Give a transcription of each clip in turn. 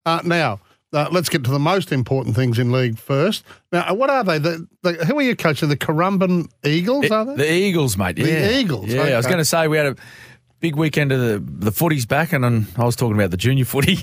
Now, let's get to the most important things in league first. Now, what are they? Who are you coaching? The Currumbin Eagles, are they? The Eagles, mate. The Eagles. Yeah, okay. I was going to say we had a big weekend of the footy's back, and I was talking about the junior footy.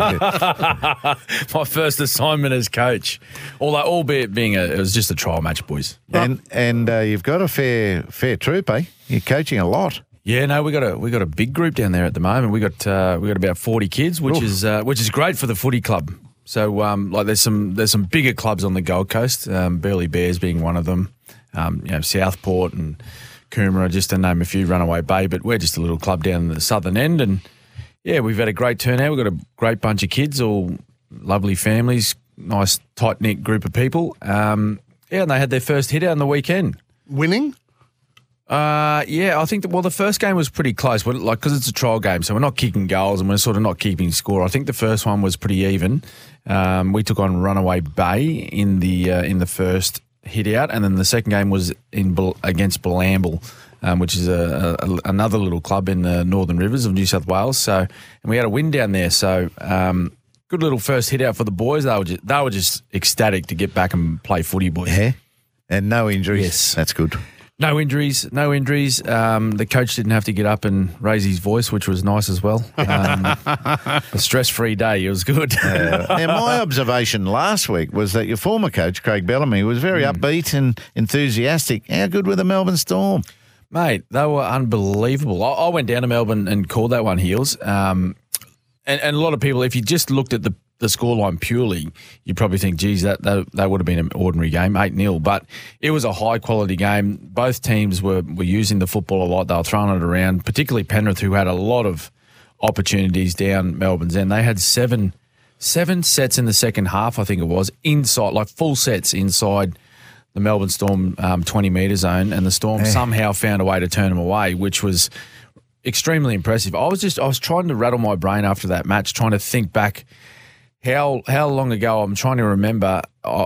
My first assignment as coach, albeit being it was just a trial match, boys. And you've got a fair troop, eh? You're coaching a lot. Yeah, no, we got a big group down there at the moment. We got about 40 kids, which is great for the footy club. So there's some bigger clubs on the Gold Coast, Burleigh Bears being one of them. Southport and Coomera, just to name a few, Runaway Bay, but we're just a little club down the southern end, and yeah, we've had a great turnout. We've got a great bunch of kids, all lovely families, nice tight-knit group of people. And they had their first hit out on the weekend. Winning? I think the first game was pretty close, but because it's a trial game, so we're not kicking goals and we're sort of not keeping score. I think the first one was pretty even. We took on Runaway Bay in the first hit out, and then the second game was against Blamble, which is another little club in the Northern Rivers of New South Wales. So, and we had a win down there. So, good little first hit out for the boys. They were just ecstatic to get back and play footy, boys. Yeah, and no injuries. Yes, that's good. No injuries. The coach didn't have to get up and raise his voice, which was nice as well. A stress-free day. It was good. Now, my observation last week was that your former coach, Craig Bellamy, was very upbeat and enthusiastic. How good were the Melbourne Storm? Mate, they were unbelievable. I went down to Melbourne and called that one heels. And a lot of people, if you just looked at the scoreline purely, you probably think, geez, that would have been an ordinary game, 8-0. But it was a high-quality game. Both teams were using the football a lot. They were throwing it around, particularly Penrith, who had a lot of opportunities down Melbourne's end. They had seven sets in the second half, I think it was, inside, like full sets inside the Melbourne Storm 20-metre zone, and the Storm somehow found a way to turn them away, which was extremely impressive. I was trying to rattle my brain after that match, trying to think back how long ago I'm trying to remember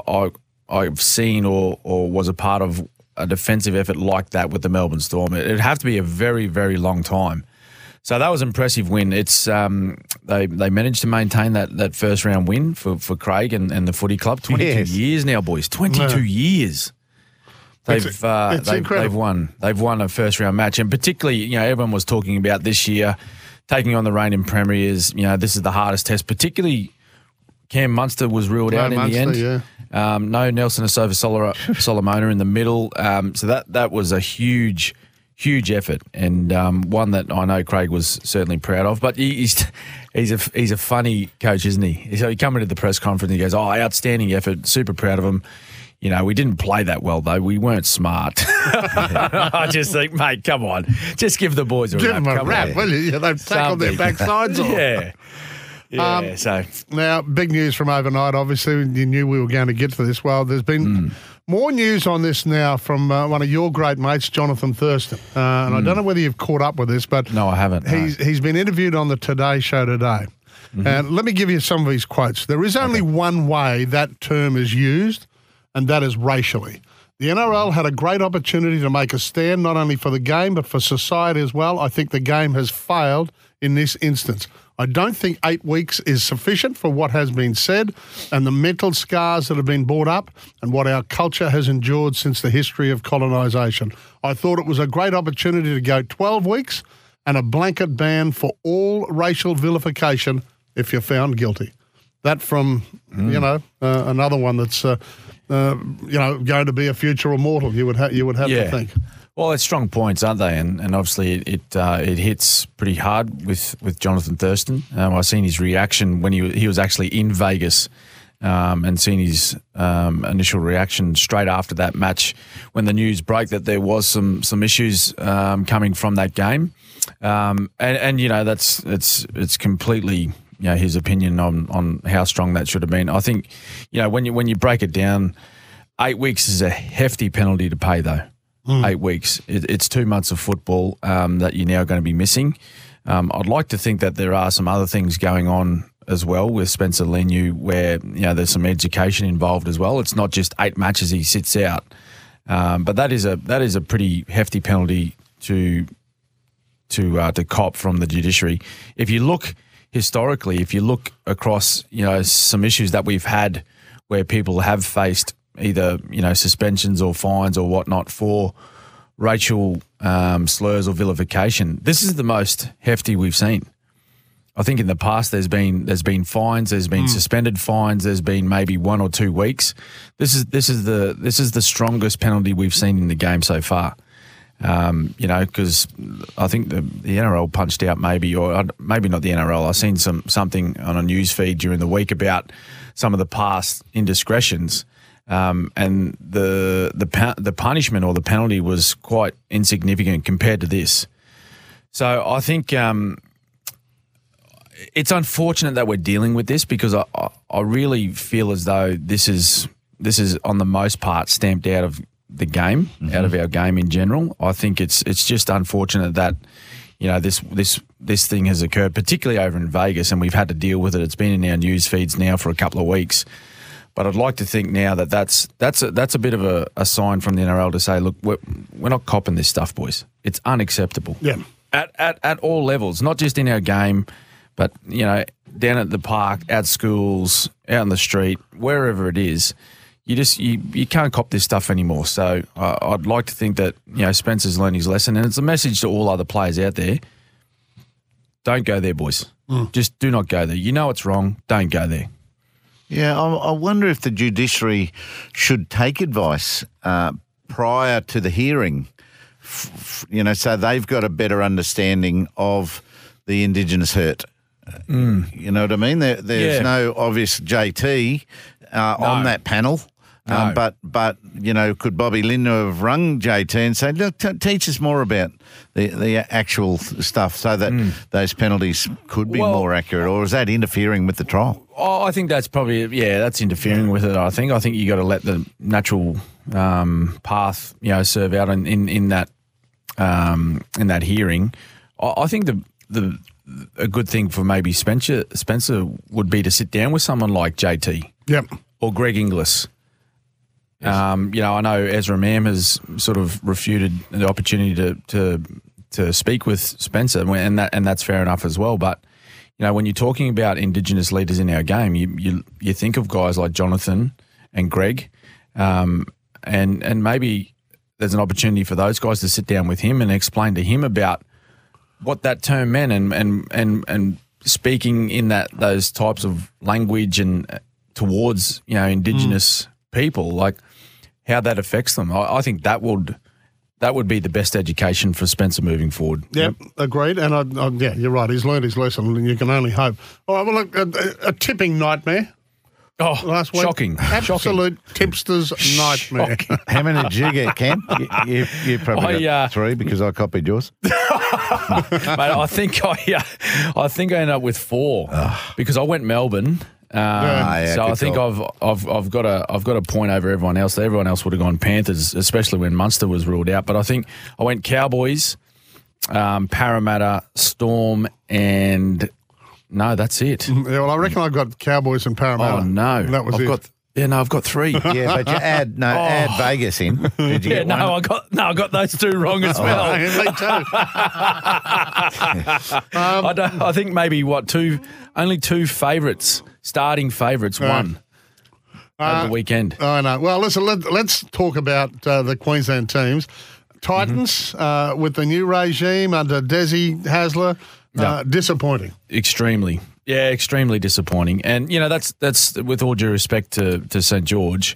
I've seen or was a part of a defensive effort like that with the Melbourne Storm. It'd have to be a very, very long time. So that was an impressive win. It's they managed to maintain that first round win for Craig and the footy club. 22 years now, boys. 22 years. They've won. They've won a first round match, and particularly, everyone was talking about this year taking on the reigning premiers. This is the hardest test. Particularly, Cam Munster was ruled out in the end. Yeah. No Nelson Asova Solomona in the middle. So that was a huge effort, and one that I know Craig was certainly proud of. But he's a funny coach, isn't he? So he came into the press conference and he goes, outstanding effort, super proud of him. We didn't play that well, though. We weren't smart. I just think, mate, come on. Just give the boys a Give rap. them a rap, will you? They've tackled their backsides off. Yeah. So now, big news from overnight. Obviously, you knew we were going to get to this. Well, there's been more news on this now from one of your great mates, Jonathan Thurston. And I don't know whether you've caught up with this, but no, I haven't. He's been interviewed on the Today Show today. And let me give you some of his quotes. There is only one way that term is used, and that is racially. The NRL had a great opportunity to make a stand not only for the game but for society as well. I think the game has failed in this instance. I don't think 8 weeks is sufficient for what has been said and the mental scars that have been brought up and what our culture has endured since the history of colonisation. I thought it was a great opportunity to go 12 weeks and a blanket ban for all racial vilification if you're found guilty. That from, another one that's, going to be a future immortal, you would have to think. Well, it's strong points, aren't they? And obviously it hits pretty hard with Jonathan Thurston. I've seen his reaction when he was actually in Vegas and seen his initial reaction straight after that match when the news broke that there was some issues coming from that game. It's completely his opinion on how strong that should have been. I think when you break it down, 8 weeks is a hefty penalty to pay though. 8 weeks. It's 2 months of football that you're now going to be missing. I'd like to think that there are some other things going on as well with Spencer Leniu where there's some education involved as well. It's not just 8 matches he sits out. But that is a pretty hefty penalty to cop from the judiciary. If you look historically, if you look across, some issues that we've had where people have faced either, suspensions or fines or whatnot for racial slurs or vilification, this is the most hefty we've seen. I think in the past there's been fines, there's been suspended fines, there's been maybe 1 or 2 weeks. This is the strongest penalty we've seen in the game so far. Because I think the NRL punched out maybe not the NRL. I've seen something on a news feed during the week about some of the past indiscretions, and the punishment or the penalty was quite insignificant compared to this. So I think it's unfortunate that we're dealing with this, because I really feel as though this is on the most part stamped out of the game, out of our game in general. I think it's just unfortunate that this thing has occurred, particularly over in Vegas, and we've had to deal with it. It's been in our news feeds now for a couple of weeks. But I'd like to think now that that's a bit of a sign from the NRL to say, look, we're not copping this stuff, boys. It's unacceptable. Yeah. At all levels, not just in our game, but down at the park, at schools, out on the street, wherever it is. You can't cop this stuff anymore. So I'd like to think that Spencer's learned his lesson, and it's a message to all other players out there. Don't go there, boys. Just do not go there. You know it's wrong. Don't go there. Yeah, I wonder if the judiciary should take advice prior to the hearing, so they've got a better understanding of the Indigenous hurt. You know what I mean? There's no obvious JT on that panel. No. But could Bobby Lindner have rung JT and said, look, teach us more about the actual stuff so that those penalties could be more accurate, or is that interfering with the trial? Oh, I think that's probably, that's interfering with it, I think. I think you got to let the natural path, serve out in that hearing. I think a good thing for maybe Spencer would be to sit down with someone like JT. Yep. Or Greg Inglis. Yes. I know Ezra Mam has sort of refuted the opportunity to speak with Spencer, and that's fair enough as well. But when you're talking about Indigenous leaders in our game, you think of guys like Jonathan and Greg, and maybe there's an opportunity for those guys to sit down with him and explain to him about what that term meant and speaking in those types of language and towards Indigenous people, like how that affects them. I think that would be the best education for Spencer moving forward. Yep. Agreed. And you're right. He's learned his lesson, and you can only hope. All right. Well, look, a tipping nightmare. Oh, last week. Shocking. Absolute tipster's nightmare. How many did you get, Cam? You probably got 3 because I copied yours. Mate, I think I ended up with 4 because I went Melbourne. So I think I've got a point over everyone else. Everyone else would have gone Panthers, especially when Munster was ruled out. But I think I went Cowboys, Parramatta, Storm, and no, that's it. Yeah, well, I reckon I got Cowboys and Parramatta. Oh no, that was it. I've got 3. Yeah, but you add Vegas in. Did you get one? I got those 2 wrong as well. Me too. I think maybe only 2 favourites, starting favourites, won over the weekend. I know. Well, listen, let's talk about the Queensland teams. Titans with the new regime under Desi Hasler, disappointing. Extremely. Yeah, extremely disappointing. And, that's with all due respect to St. George,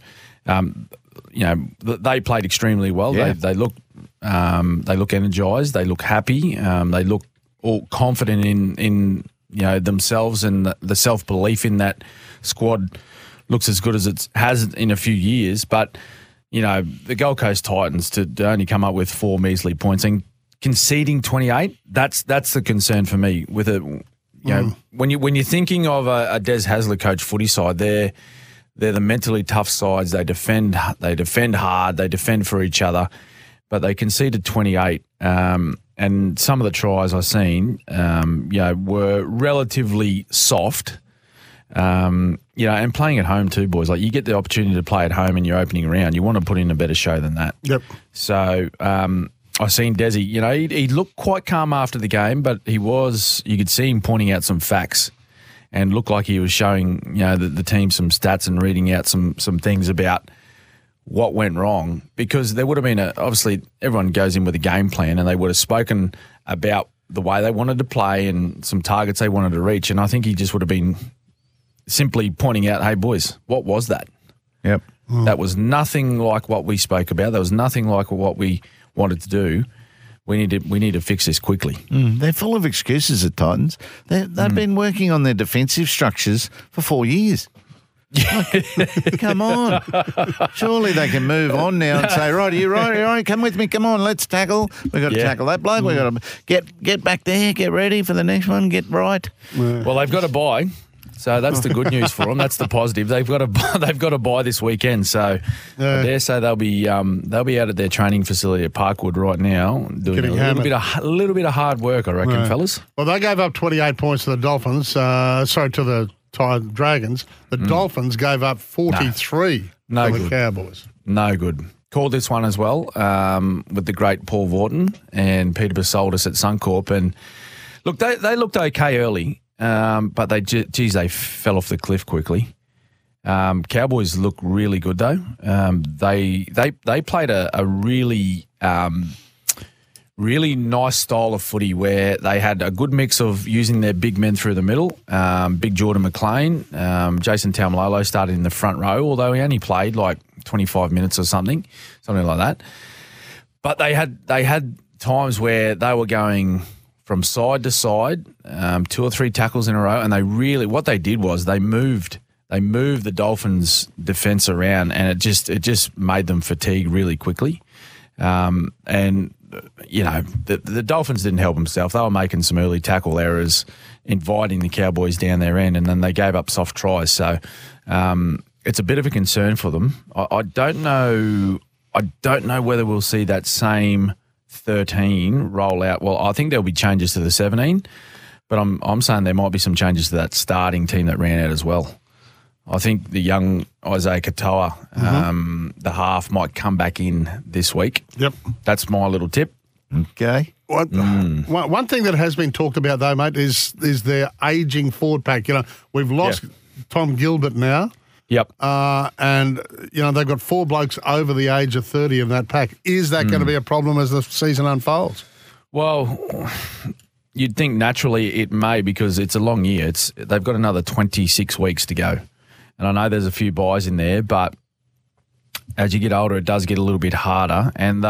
they played extremely well. Yeah. They look energised. They look happy. They look all confident in themselves, and the self-belief in that squad looks as good as it has in a few years. But, the Gold Coast Titans to only come up with 4 measly points and conceding 28, that's the concern for me with it. When you're thinking of a Des Hasler coach footy side, they're the mentally tough sides. They defend hard. They defend for each other, but they conceded 28. And some of the tries I've seen, were relatively soft. And playing at home too, boys. Like, you get the opportunity to play at home in your opening round. You want to put in a better show than that. Yep. So I I seen Desi. You know, he looked quite calm after the game, but you could see him pointing out some facts and looked like he was showing, you know, the team some stats and reading out some things about what went wrong, because there would have been obviously everyone goes in with a game plan, and they would have spoken about the way they wanted to play and some targets they wanted to reach. And I think he just would have been simply pointing out, hey, boys, what was that? Yep. That was nothing like what we spoke about. That was nothing like what we wanted to do. We need to fix this quickly. They're full of excuses at Titans. They've been working on their defensive structures for 4 years. Come on. Surely they can move on now and say, right, are you right? Come with me. Come on, let's tackle. We've got to tackle that bloke. We've got to get back there, get ready for the next one, get right. Well, they've got to buy. So that's the good news for them. That's the positive. They've got to buy this weekend. So I dare say they'll be out at their training facility at Parkwood right now doing a little bit of hard work, I reckon, fellas. Well, they gave up 28 points to the Dolphins. To the Dragons. The Dolphins gave up 43 to the Cowboys. No good. Called this one as well with the great Paul Vorton and Peter Basoldis at Suncorp. And look, they looked okay early. But they fell off the cliff quickly. Cowboys look really good though. They played a really really nice style of footy where they had a good mix of using their big men through the middle. Big Jordan McLean, Jason Taumalolo started in the front row, although he only played like 25 minutes or something like that. But they had times where they were going from side to side, 2 or 3 tackles in a row, and what they did was they moved the Dolphins' defence around, and it just made them fatigue really quickly. And you know, the Dolphins didn't help themselves. They were making some early tackle errors, inviting the Cowboys down their end, and then they gave up soft tries. So it's a bit of a concern for them. I don't know whether we'll see that same 13 roll out. Well, I think there'll be changes to the 17, but I'm saying there might be some changes to that starting team that ran out as well. I think the young Isaiah Katoa, the half, might come back in this week. Yep. That's my little tip. Okay. One thing that has been talked about, though, mate, is their ageing forward pack. You know, we've lost Tom Gilbert now. Yep. And, you know, they've got 4 blokes over the age of 30 in that pack. Is that going to be a problem as the season unfolds? Well, you'd think naturally it may, because it's a long year. They've got another 26 weeks to go. And I know there's a few buys in there, but as you get older, it does get a little bit harder. And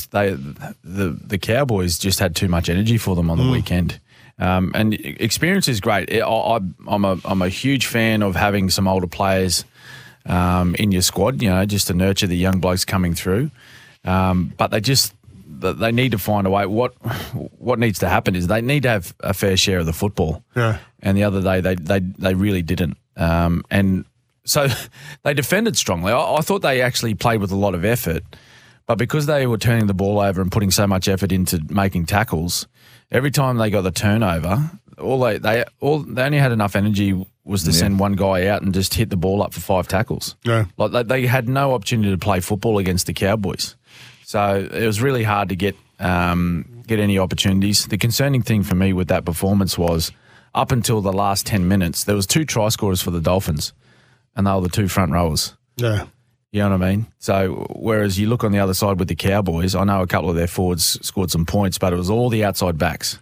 the Cowboys just had too much energy for them on the weekend. And experience is great. I'm a huge fan of having some older players in your squad, you know, just to nurture the young blokes coming through. But they need to find a way. What needs to happen is they need to have a fair share of the football. Yeah. And the other day they really didn't. And so they defended strongly. I thought they actually played with a lot of effort, but because they were turning the ball over and putting so much effort into making tackles, every time they got the turnover, they only had enough energy was to send one guy out and just hit the ball up for 5 tackles. Yeah. Like they had no opportunity to play football against the Cowboys. So it was really hard to get any opportunities. The concerning thing for me with that performance was up until the last 10 minutes, there was 2 try scorers for the Dolphins, and they were the 2 front rowers. Yeah. You know what I mean? So whereas you look on the other side with the Cowboys, I know a couple of their forwards scored some points, but it was all the outside backs.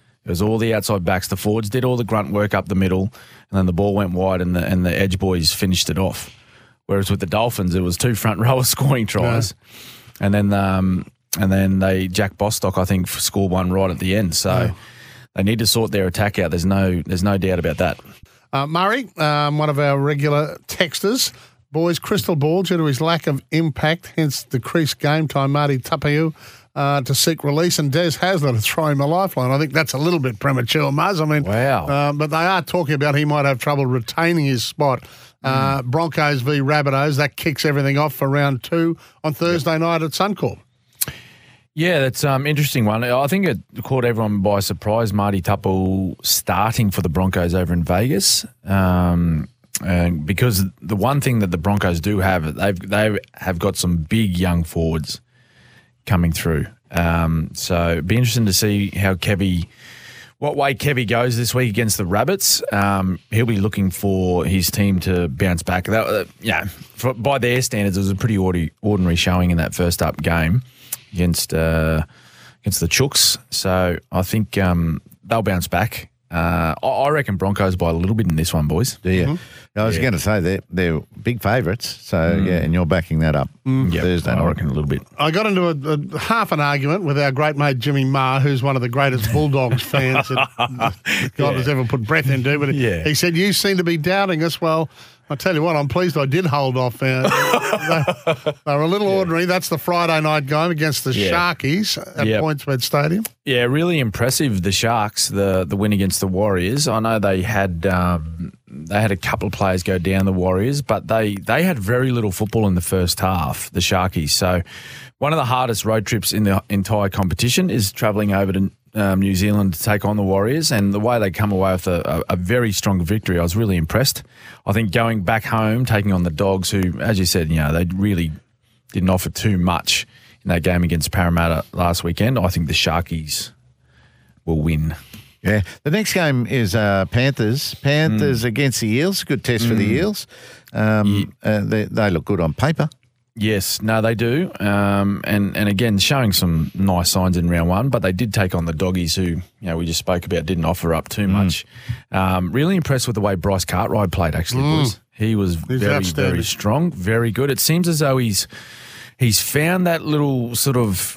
The forwards did all the grunt work up the middle, and then the ball went wide, and the edge boys finished it off. Whereas with the Dolphins, it was 2 front rowers scoring tries, and then Jack Bostock, I think, scored one right at the end. So they need to sort their attack out. There's no doubt about that. Murray, one of our regular texters. Boys, crystal ball due to his lack of impact, hence decreased game time. Marty Tapiu to seek release, and Des Hasler to throw him a lifeline. I think that's a little bit premature, Muzz. I mean, wow. But they are talking about he might have trouble retaining his spot. Broncos v Rabbitohs, that kicks everything off for round 2 on Thursday night at Suncorp. Yeah, that's an interesting one. I think it caught everyone by surprise, Marty Tapiu starting for the Broncos over in Vegas. Because the one thing that the Broncos do have, they have got some big young forwards coming through. So it'd be interesting to see how what way Kevy goes this week against the Rabbits. He'll be looking for his team to bounce back. By their standards, it was a pretty ordinary showing in that first up game against the Chooks. So I think they'll bounce back. I reckon Broncos by a little bit in this one, boys. Do you? I was going to say they're big favourites. So, and you're backing that up Thursday night. I reckon a little bit. I got into a half an argument with our great mate Jimmy Marr, who's one of the greatest Bulldogs fans that God has ever put breath into. But he said, you seem to be doubting us. Well, I tell you what, I'm pleased I did hold off. They were a little ordinary. That's the Friday night game against the Sharkies at PointsBet Stadium. Yeah, really impressive, the Sharks, the win against the Warriors. I know they had a couple of players go down, the Warriors, but they had very little football in the first half, the Sharkies. So one of the hardest road trips in the entire competition is travelling over to New Zealand to take on the Warriors, and the way they come away with a very strong victory, I was really impressed. I think going back home, taking on the Dogs, who, as you said, they really didn't offer too much in that game against Parramatta last weekend. I think the Sharkies will win. Yeah. The next game is Panthers. Panthers against the Eels. Good test for the Eels. They look good on paper. Yes, no, they do. And again, showing some nice signs in round one, but they did take on the Doggies who, we just spoke about, didn't offer up too much. Really impressed with the way Bryce Cartwright played, actually, boys. He was very, very strong, very good. It seems as though he's found that little sort of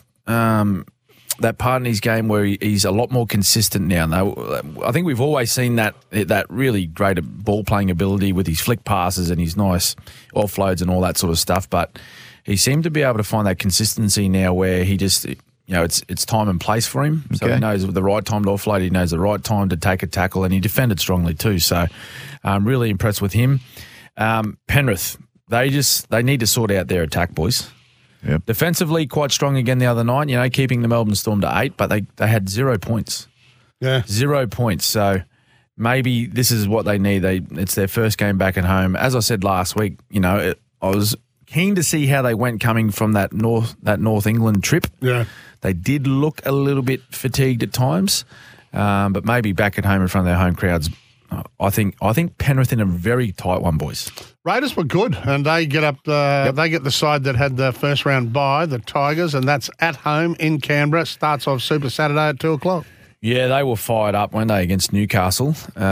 that part in his game where he's a lot more consistent now. I think we've always seen that really great ball playing ability with his flick passes and his nice offloads and all that sort of stuff. But he seemed to be able to find that consistency now where he just, it's time and place for him. So he knows the right time to offload. He knows the right time to take a tackle, and he defended strongly too. So I'm really impressed with him. Penrith, they need to sort out their attack, boys. Yep. Defensively, quite strong again the other night, keeping the Melbourne Storm to 8, but they had 0 points. Yeah. 0 points. So maybe this is what they need. It's their first game back at home. As I said last week, I was keen to see how they went coming from that North England trip. Yeah. They did look a little bit fatigued at times, but maybe back at home in front of their home crowds. I think Penrith in a very tight one, boys. Raiders were good, and they get up. They get the side that had the first round bye, the Tigers, and that's at home in Canberra. Starts off Super Saturday at 2:00. Yeah, they were fired up, weren't they, against Newcastle,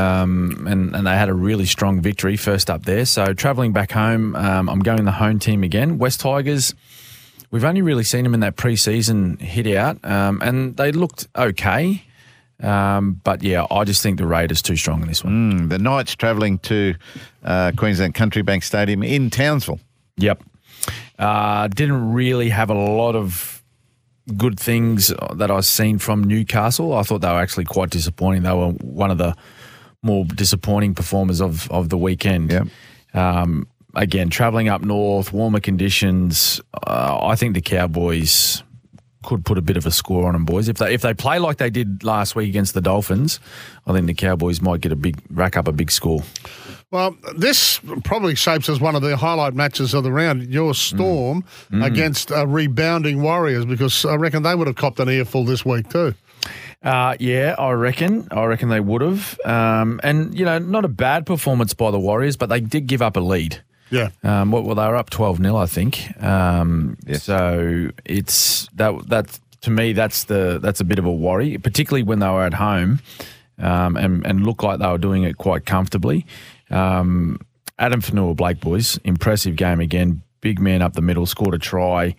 and they had a really strong victory first up there. So travelling back home, I'm going the home team again. West Tigers. We've only really seen them in that pre-season hit out, and they looked okay. But yeah, I just think the Raiders too strong in this one. The Knights travelling to Queensland Country Bank Stadium in Townsville. Yep. Didn't really have a lot of good things that I've seen from Newcastle. I thought they were actually quite disappointing. They were one of the more disappointing performers of the weekend. Yep. Again, travelling up north, warmer conditions. I think the Cowboys could put a bit of a score on them, boys. If they play like they did last week against the Dolphins, I think the Cowboys might rack up a big score. Well, this probably shapes as one of the highlight matches of the round. Your Storm against rebounding Warriors, because I reckon they would have copped an earful this week too. Yeah, I reckon they would have. And not a bad performance by the Warriors, but they did give up a lead. Yeah. They were up 12-0, I think. Yes. So it's that to me, that's a bit of a worry, particularly when they were at home, and looked like they were doing it quite comfortably. Adam Fanua-Blake, boys, impressive game again. Big man up the middle, scored a try.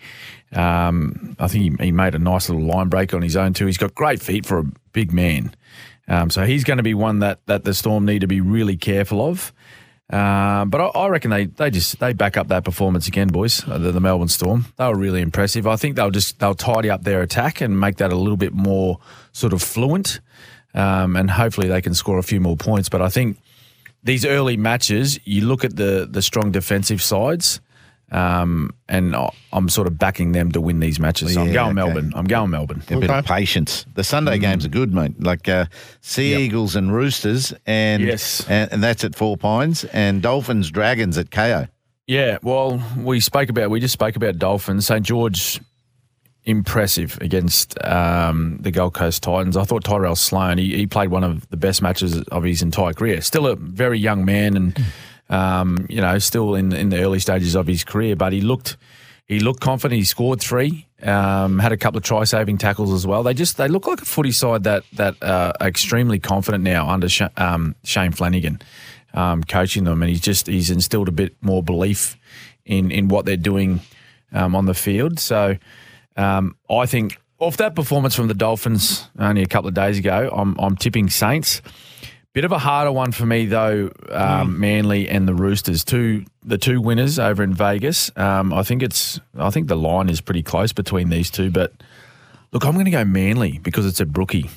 I think he made a nice little line break on his own too. He's got great feet for a big man. So he's going to be one that the Storm need to be really careful of. But I reckon they back up that performance again, boys. The Melbourne Storm, they were really impressive. I think they'll tidy up their attack and make that a little bit more sort of fluent, and hopefully they can score a few more points. But I think these early matches, you look at the strong defensive sides, and I'm sort of backing them to win these matches. So I'm going Melbourne. I'm going Melbourne. A bit of patience. The Sunday games are good, mate. Like Sea Eagles and Roosters, and that's at Four Pines, and Dolphins Dragons at KO. Yeah, well, we just spoke about Dolphins. St. George impressive against the Gold Coast Titans. I thought Tyrell Sloan, he played one of the best matches of his entire career. Still a very young man and, still in the early stages of his career, but he looked confident. He scored 3, had a couple of try-saving tackles as well. They look like a footy side that are extremely confident now under Shane Flanagan coaching them, and he's instilled a bit more belief in what they're doing on the field. So I think off that performance from the Dolphins only a couple of days ago, I'm tipping Saints. Bit of a harder one for me though, Manly and the Roosters, the two winners over in Vegas. I think the line is pretty close between these two, but look, I'm going to go Manly because it's a Brookie.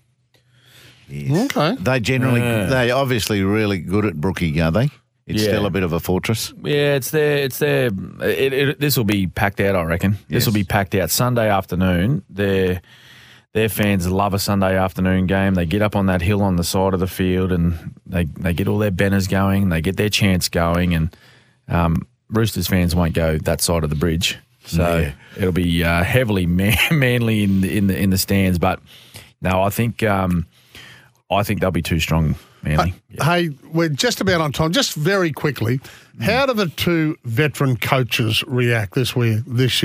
Yes. Okay. They obviously really good at Brookie, are they? It's still a bit of a fortress. Yeah, it's there. This will be packed out, I reckon. This will be packed out Sunday afternoon. Their fans love a Sunday afternoon game. They get up on that hill on the side of the field and they get all their banners going. They get their chants going, and Roosters fans won't go that side of the bridge. So it'll be heavily Manly in the stands. But no, I think they'll be too strong. Manly. Hey, we're just about on time. Just very quickly, how do the two veteran coaches react this week?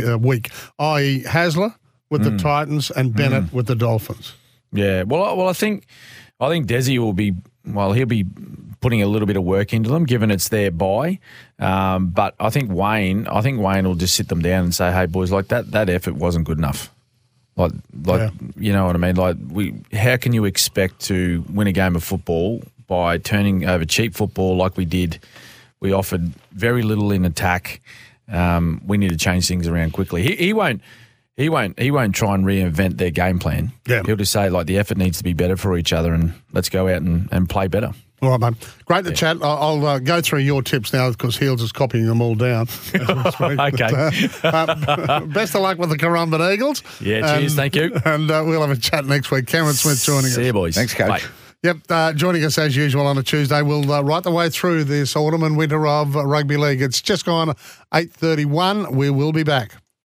I.e. Hasler with the Titans and Bennett with the Dolphins. Yeah, well, I think Desi will be. Well, he'll be putting a little bit of work into them, given it's their bye. But I think Wayne will just sit them down and say, "Hey, boys, like that effort wasn't good enough." Like, you know what I mean? Like, how can you expect to win a game of football by turning over cheap football like we did? We offered very little in attack. We need to change things around quickly. He won't try and reinvent their game plan. Yeah. He'll just say, like, the effort needs to be better for each other and let's go out and play better. All right, mate. Great to chat. I'll go through your tips now because Heels is copying them all down. Okay. Best of luck with the Currumbin Eagles. Yeah, cheers. Thank you. And we'll have a chat next week. Cameron Smith joining us. See you, boys. Thanks, Coach. Bye. Yep, joining us as usual on a Tuesday. We'll right the way through this autumn and winter of rugby league. It's just gone 8:31. We will be back.